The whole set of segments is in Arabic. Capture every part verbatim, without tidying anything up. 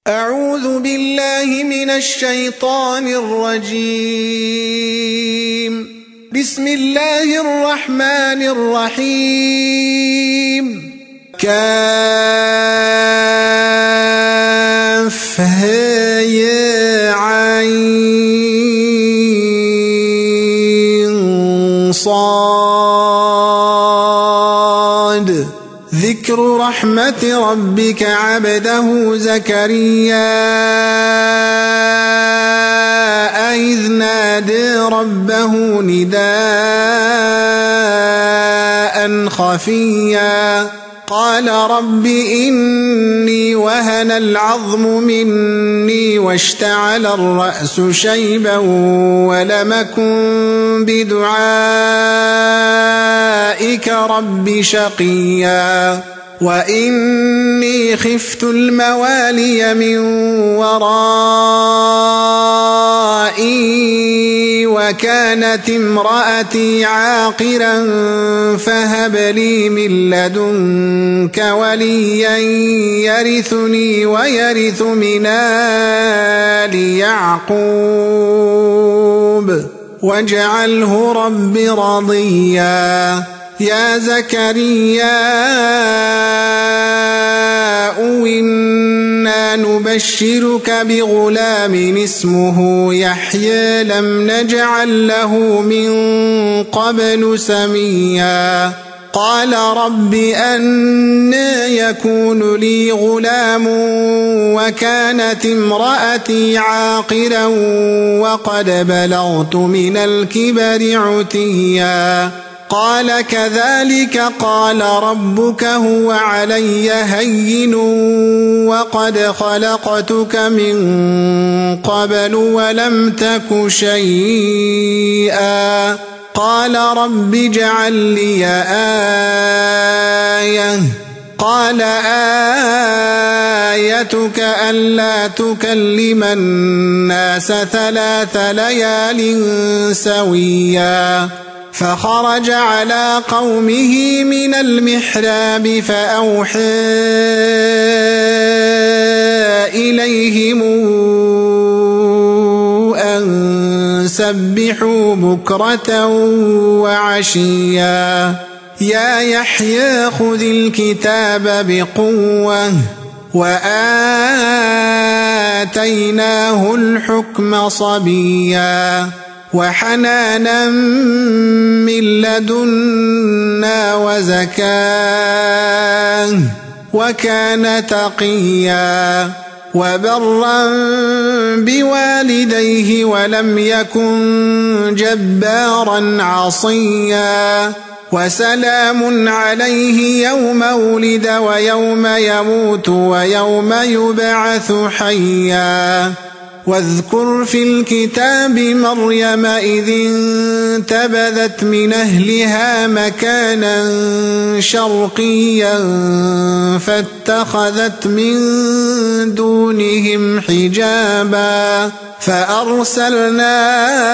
أعوذ بالله من الشيطان الرجيم. بسم الله الرحمن الرحيم. كافها يا عين صاد. ذكر رحمة ربك عبده زكريا إذ نادى ربه نداء خفيا قال رب إني وهن العظم مني واشتعل الرأس شيبا ولم أكن بدعائك رب شقيا وإني خفت الموالي من ورائي وكانت امرأتي عاقرا فهب لي من لدنك وليا يرثني ويرث من آل يعقوب واجعله رب رضيا. يا زكريا إنا نبشرك بغلام اسمه يحيى لم نجعل له من قبل سميا قال رب أنى يكون لي غلام وكانت امرأتي عاقرا وقد بلغت من الكبر عتيا قال كذلك قال ربك هو علي هين وقد خلقتك من قبل ولم تك شيئا قال رب اجعل لي آية قال آيتك ألا تكلم الناس ثلاث ليال سويا فخرج على قومه من المحراب فأوحى إليهم أن سبحوا بكرة وعشيا يا يحيى خذ الكتاب بقوة وآتيناه الحكم صبيا وحنانا من لدنا وزكاة وكان تقيا وبرا بوالديه ولم يكن جبارا عصيا وسلام عليه يوم ولد ويوم يموت ويوم يبعث حيا واذكر في الكتاب مريم إذ انتبذت من أهلها مكانا شرقيا فاتخذت من دونهم حجابا فأرسلنا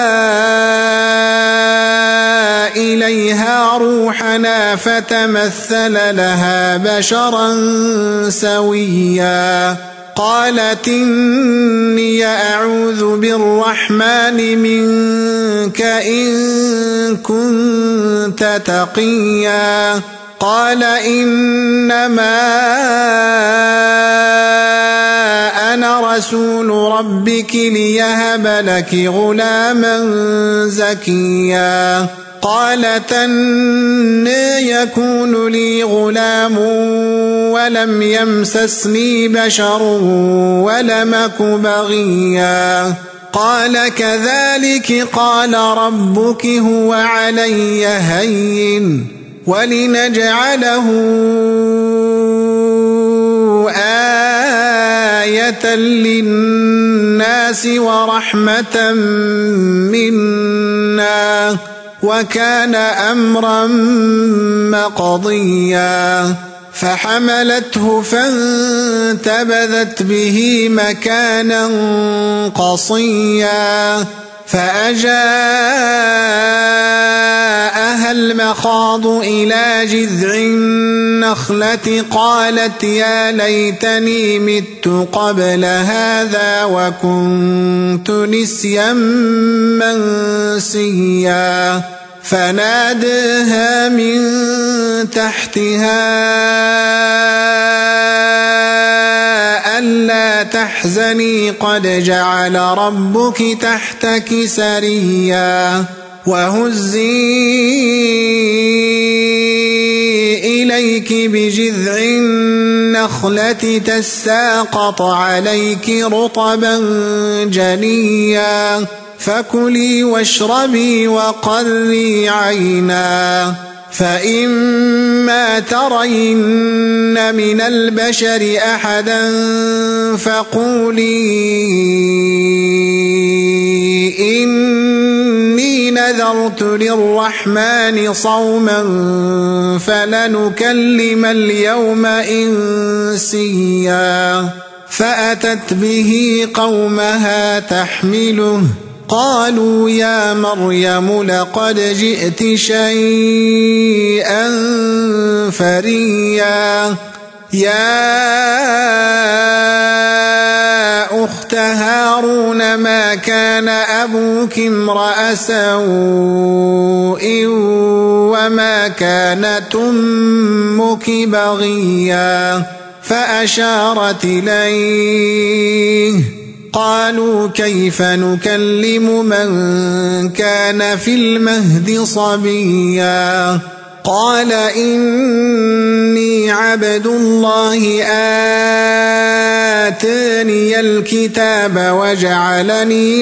إليها روحنا فتمثل لها بشرا سويا قالت إني أعوذ بالرحمن منك إن كنت تقيا قال إنما أنا رسول ربك ليهب لك غلاما زكيا قالت أنى يكون لي غلام ولم يمسسني بشر ولم أك بغيا قال كذلك قال ربك هو علي هين ولنجعله آية للناس ورحمة منا وكان أمرا مقضيا فحملته فانتبذت به مكانا قصيا فأجاءها المخاض إلى جذع النخلة قالت يا ليتني مت قبل هذا وكنت نسيا منسيا فناداها من تحتها ألا تحزني قد جعل ربك تحتك سريا وهزي إليك بجذع النخلة تساقط عليك رطبا جنيا فكلي واشربي وقري عينا فإما ترين من البشر أحدا فقولي إني نذرت للرحمن صوما فلنكلم اليوم إنسيا فأتت به قومها تحمله قالوا يا مريم لقد جئت شيئا فريا يا أخت هارون ما كان أبوك امرأ سوء وما كانت أمك بغيا فأشارت إليه قالوا كيف نكلم من كان في المهد صبيا قال إني عبد الله آتاني الكتاب وجعلني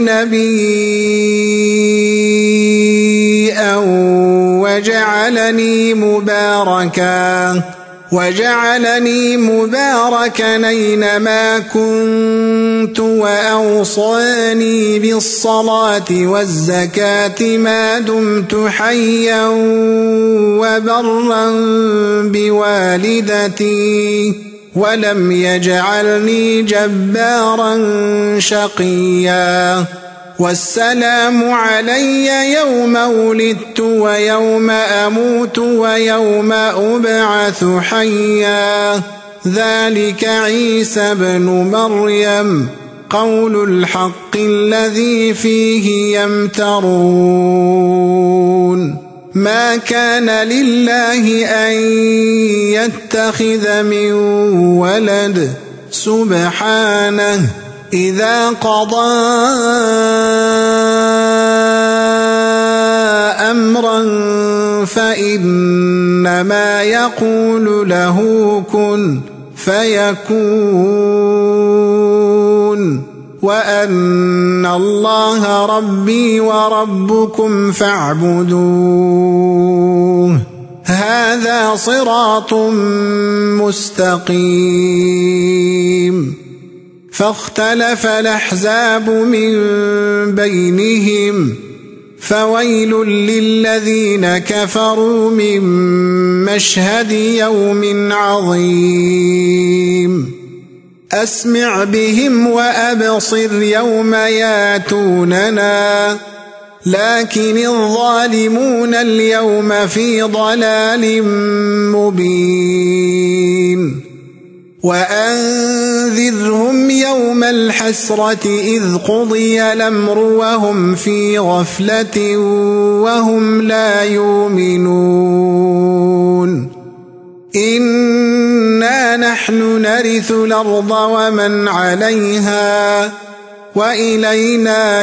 نبيا وجعلني مباركا وجعلني مباركا أينما كنت وأوصاني بالصلاة والزكاة ما دمت حيا وبرا بوالدتي ولم يجعلني جبارا شقيا والسلام علي يوم ولدت ويوم أموت ويوم أبعث حيا ذلك عيسى بن مريم قول الحق الذي فيه يمترون ما كان لله أن يتخذ من ولد سبحانه إذا قضى أمرا فإنما يقول له كن فيكون وأن الله ربي وربكم فاعبدوه هذا صراط مستقيم فاختلف الأحزاب من بينهم فويل للذين كفروا من مشهد يوم عظيم أسمع بهم وأبصر يوم ياتوننا لكن الظالمون اليوم في ضلال مبين وأنذرهم يوم الحسرة إذ قضي الأمر وهم في غفلة وهم لا يؤمنون إنا نحن نرث الأرض ومن عليها وإلينا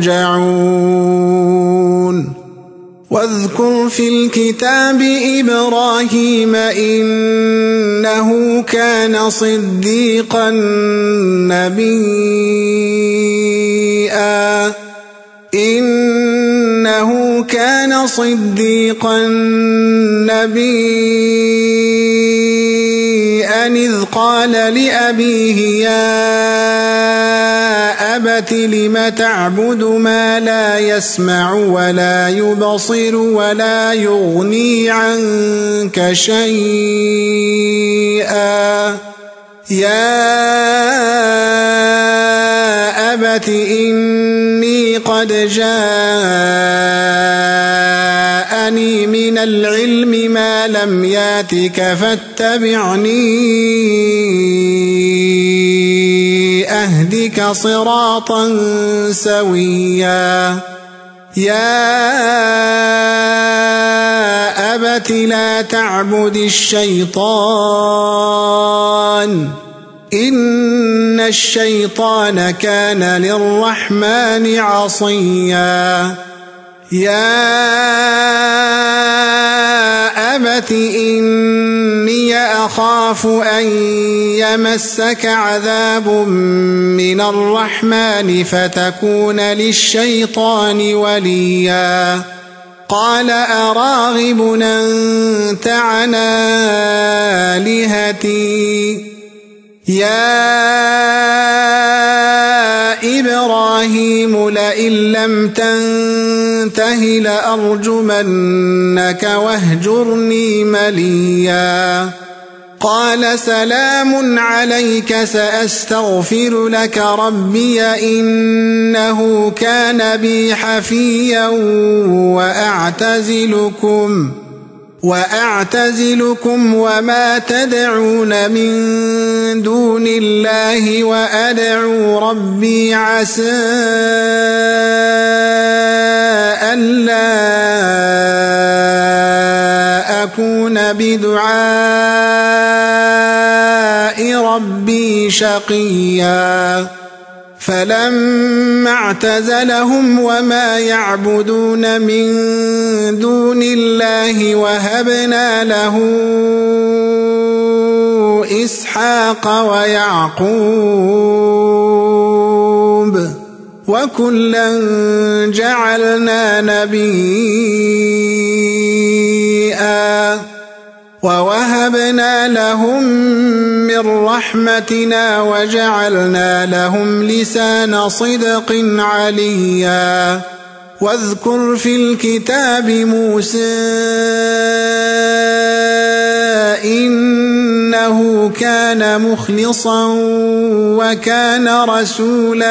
يرجعون واذكر في الكتاب إبراهيم إنه كان صديقا نبيا إنه كان صديقا نبيا إذ قال لأبيه يا أبت لم تعبد ما لا يسمع ولا يبصر ولا يغني عنك شيئا يا أبت إني قد قد جاءني من العلم ما لم ياتك فاتبعني أهدك صراطا سويا يا أبت لا تعبد الشيطان إن الشيطان كان للرحمن عصيا يا أبت إني أخاف أن يمسك عذاب من الرحمن فتكون للشيطان وليا قال أراغب أنت عن آلهتي يا إبراهيم لئن لم تنته لأرجمنك واهجرني مليا قال سلام عليك سأستغفر لك ربي إنه كان بي حفيا وأعتزلكم وأعتزلكم وما تدعون من دون الله وأدعو ربي عسى ألا أكون بدعاء ربي شقيا فلما اعتزلهم وما يعبدون من دون الله وهبنا له إسحاق ويعقوب وكلا جعلنا نبيا ووهبنا لهم من رحمتنا وجعلنا لهم لسان صدق عليا واذكر في الكتاب موسى إنه كان مخلصا وكان رسولا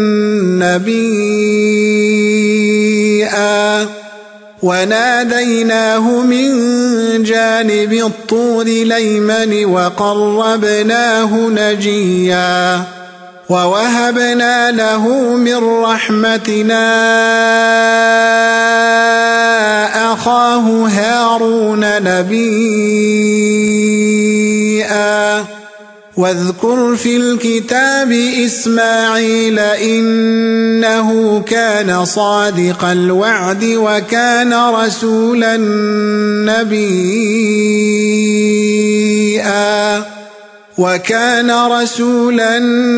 نبيا وناديناه من جانب الطور الأيمن وقربناه نجيا ووهبنا له من رحمتنا أخاه هارون نبيا واذكر في الكتاب إسماعيل إنه كان صادق الوعد وكان رسولا نبيا وكان رسولا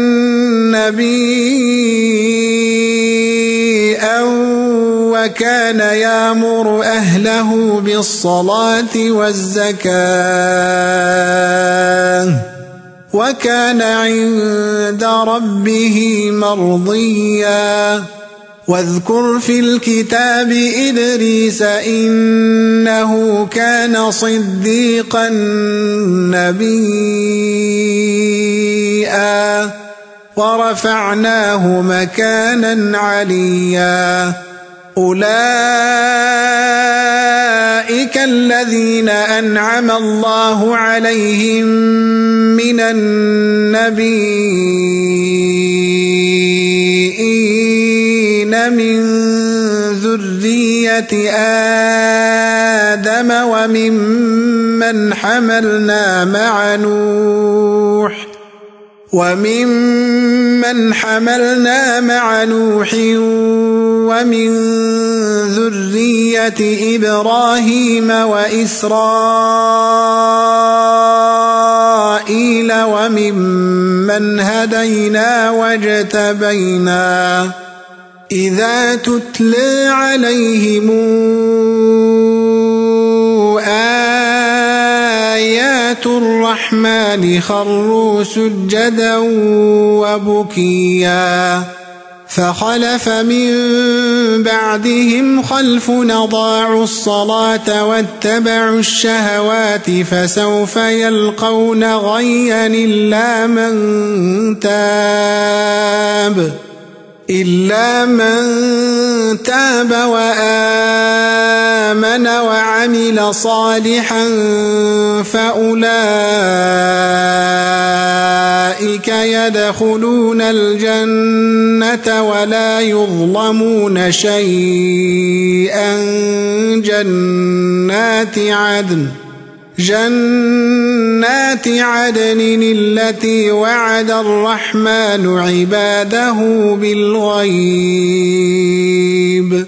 نبيا وكان يأمر أهله بالصلاة والزكاة وكان عند ربه مرضيا واذكر في الكتاب إدريس إنه كان صديقا نبيا ورفعناه مكانا عليا أولئك الذين أنعم الله عليهم من النبيين من ذرية آدم وممن حملنا مع نوح وممن حملنا مع نوح ومن ذرية إبراهيم وإسرائيل وممن هدينا واجتبينا إذا تتلى عليهم آيات الرحمن خروا سجدا وبكيا فخلف من بعدهم خلف أضاعوا الصلاة واتبعوا الشهوات فسوف يلقون غيا إلا من تاب إلا من تاب وآمن وعمل صالحا فأولئك يدخلون الجنة ولا يظلمون شيئا. جنات عدن جنات عدن التي وعد الرحمن عباده بالغيب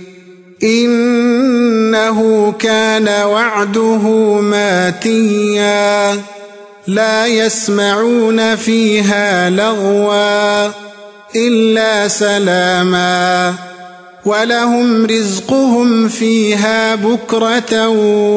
إنه كان وعده ماتيا. لا يسمعون فيها لغوا إلا سلاما ولهم رزقهم فيها بكرة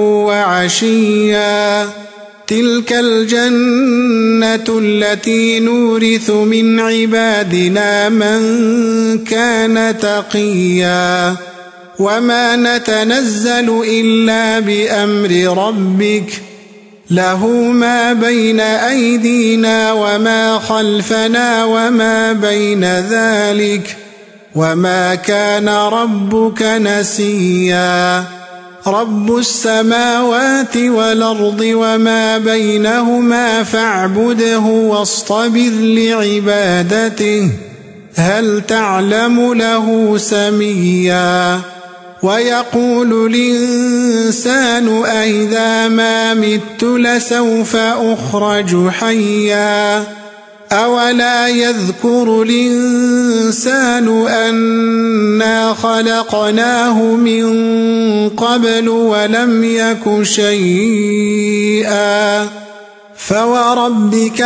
وعشيا. تلك الجنة التي نورث من عبادنا من كان تقيا. وما نتنزل إلا بأمر ربك له ما بين أيدينا وما خلفنا وما بين ذلك وما كان ربك نسيا. رب السماوات والأرض وما بينهما فاعبده واصطبر لعبادته هل تعلم له سميا. ويقول الإنسان أئذا ما مت لسوف أخرج حيا. أولا يذكر الإنسان أنا خلقناه من قبل ولم يك شيئا. فوربك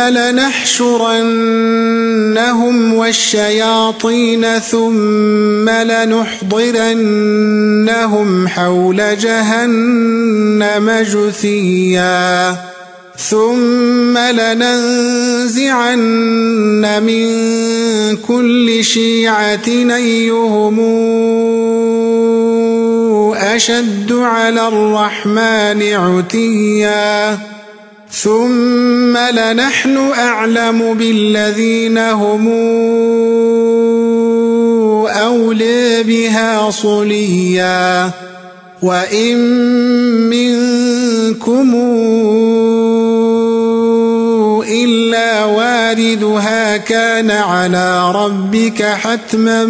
لنحشرنهم والشياطين ثم لنحضرنهم حول جهنم جثيا. ثم لننزعن من كل شيعة أيهم أشد على الرحمن عتيا. ثم لنحن أعلم بالذين هم أولى بها صليا. وإن منكم إلا واردها كان على ربك حتما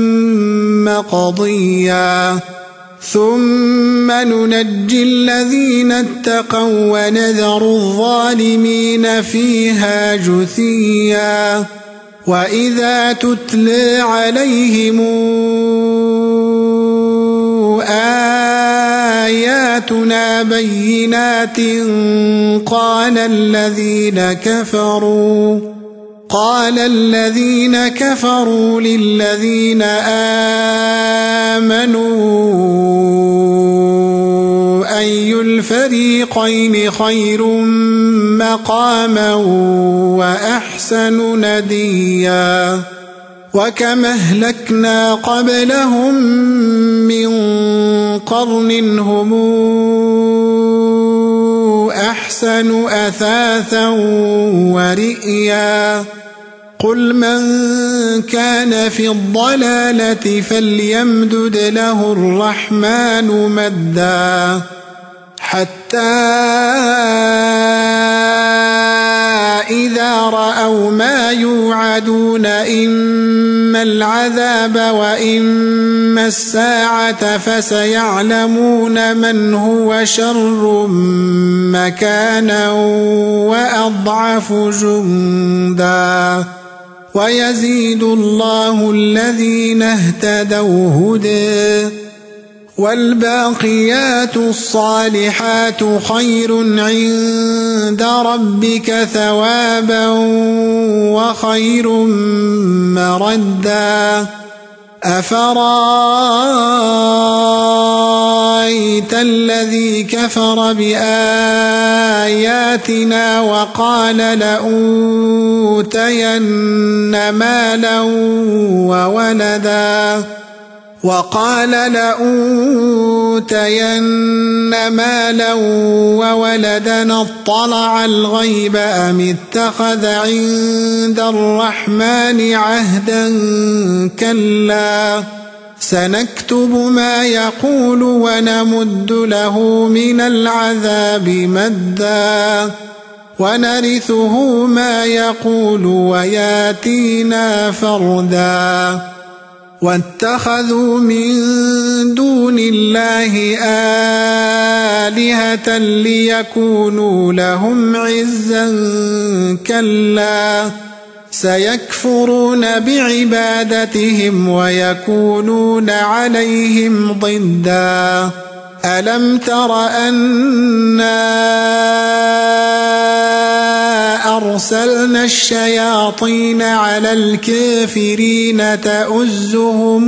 مقضيا. ثم ننجي الذين اتقوا ونذر الظالمين فيها جثيا. وإذا تتلى عليهم آياتنا بينات قال الذين كفروا قال الذين كفروا للذين آمنوا أي الفريقين خير مقاما وأحسن نديا. وكم أهلكنا قبلهم من قرن هم أحسن أثاثا ورئيا. قل من كان في الضلالة فليمدد له الرحمن مدا حتى إذا رأوا ما يوعدون إما العذاب وإما الساعة فسيعلمون من هو شر مكانا وأضعف جندا. ويزيد الله الذين اهتدوا هدى والباقيات الصالحات خير عند ربك ثوابا وخير مردا. أفرأيت الذي كفر بآياتنا وقال لأوتين مالا وولدا وقال لأوتين مالا وولدا اطلع الغيب أم اتخذ عند الرحمن عهدا كلا سنكتب ما يقول ونمد له من العذاب مدا ونرثه ما يقول وياتينا فردا واتخذوا من دون الله آلهة ليكونوا لهم عزا كلا سيكفرون بعبادتهم ويكونون عليهم ضدا ألم تر أنا أرسلنا الشياطين على الكافرين تؤزهم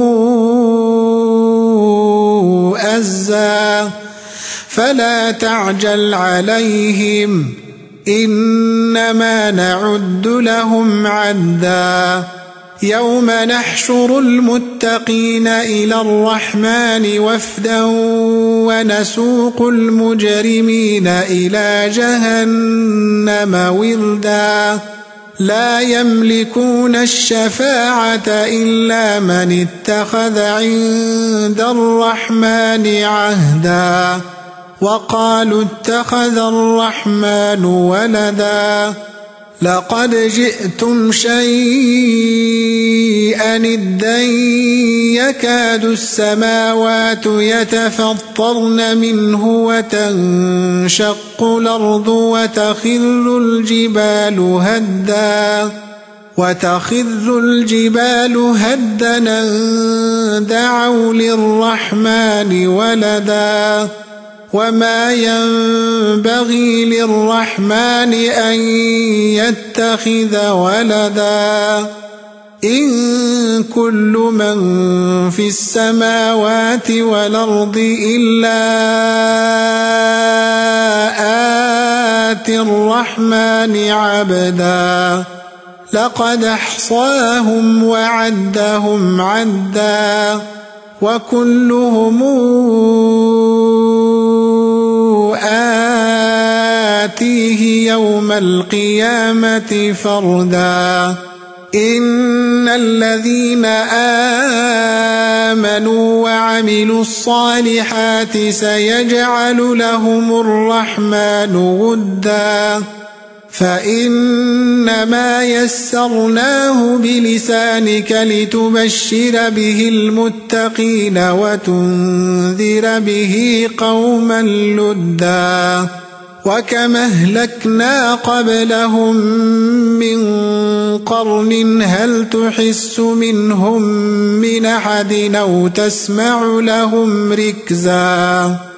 أزا فلا تعجل عليهم إنما نعد لهم عدا يوم نحشر المتقين إلى الرحمن وفدا ونسوق المجرمين إلى جهنم وردا لا يملكون الشفاعة إلا من اتخذ عند الرحمن عهدا وقالوا اتخذ الرحمن ولدا لقد جئتم شيئا إدا يكاد السماوات يتفطرن منه وتنشق الأرض وتخر الجبال هدا وتخر الجبال هدا دعوا للرحمن ولدا وما ينبغي للرحمن أن يتخذ ولدا إن كل من في السماوات والأرض إلا آتي الرحمن عبدا لقد أحصاهم وعدهم عدا وكلهم آتيه يوم القيامة فردا إن الذين آمنوا وعملوا الصالحات سيجعل لهم الرحمن ودا فإنما يسرناه بلسانك لتبشر به المتقين وتنذر به قوما لدا وكما أهلكنا قبلهم من قرن هل تحس منهم من أحد أو تسمع لهم ركزا